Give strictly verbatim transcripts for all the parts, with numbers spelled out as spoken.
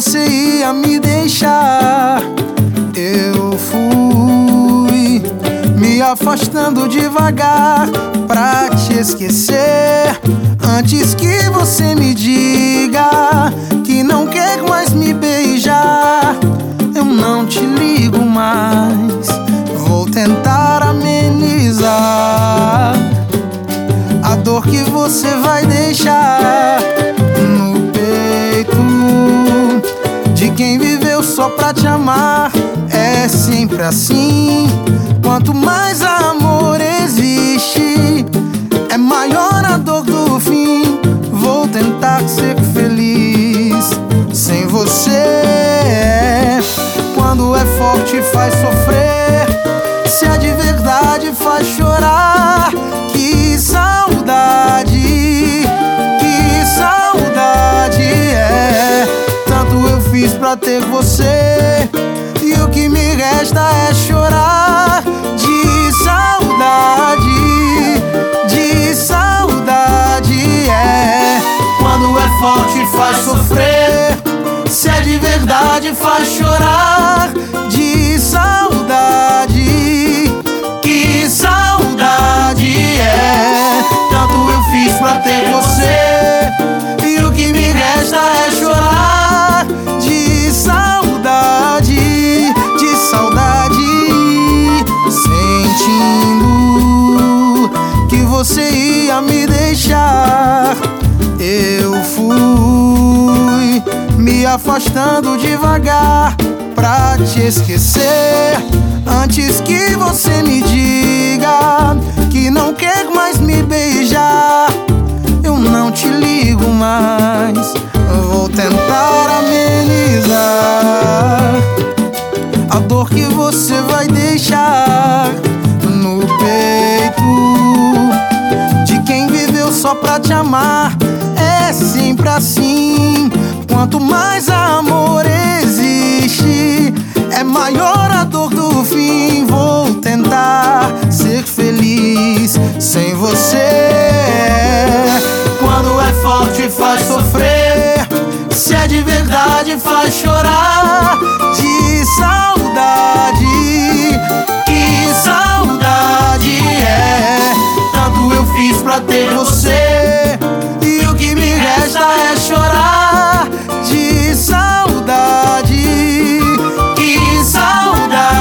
você ia me deixar. Eu fui me afastando devagar pra te esquecer, antes que você me diga que não quer mais me beijar. Eu não te ligo mais, vou tentar amenizar a dor que você vai deixar no peito de quem viveu só pra te amar. É sempre assim, quanto mais amor existe, é maior a dor do fim. Vou tentar ser feliz sem você. Quando é forte faz sofrer, se é de verdade faz chorar. Que saudade, que saudade é. Tanto eu fiz pra ter você, e o que me resta é chorar. De saudade, de saudade é. Quando é forte faz sofrer, se é de verdade faz chorar. De saudade, que saudade é. Tanto eu fiz pra ter você, e o que me resta é chorar. De saudade, de saudade, sentindo que você ia me deixar. Eu fui me afastando devagar pra te esquecer, antes que você me diga que não quer mais me beijar. Eu não te ligo mais, vou tentar amenizar a dor que você vai deixar no peito de quem viveu só pra te amar. É sempre assim, quanto mais amor existe, é maior a dor do fim. Vou tentar ser feliz sem você. Quando é forte faz sofrer, se é de verdade faz chorar. De saudade, que saudade é. Tanto eu fiz pra ter você, e o que me resta é chorar. De saudade, que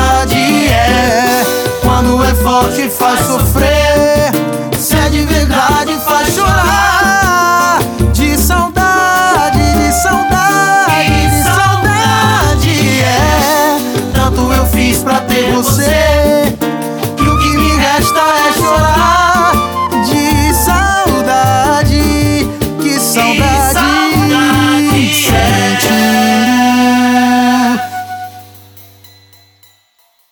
saudade é. Quando é forte faz sofrer, se é de verdade